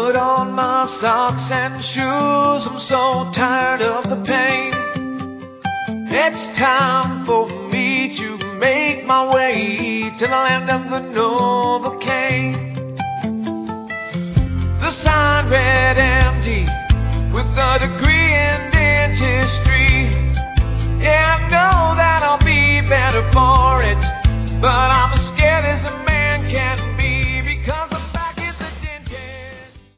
put on my socks and shoes. I'm so tired of the pain. It's time for me to make my way to the land of the Novocaine. The sign read empty with a degree